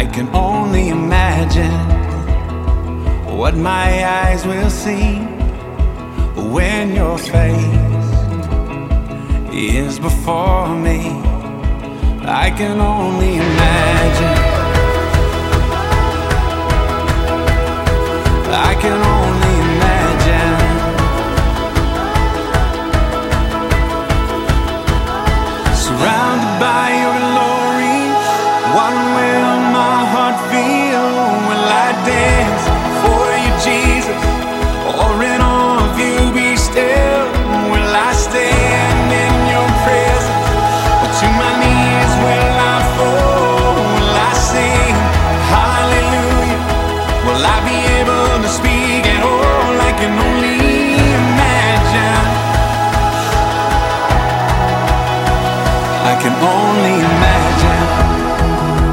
can only imagine what my eyes will see when your face is before me. I can only imagine.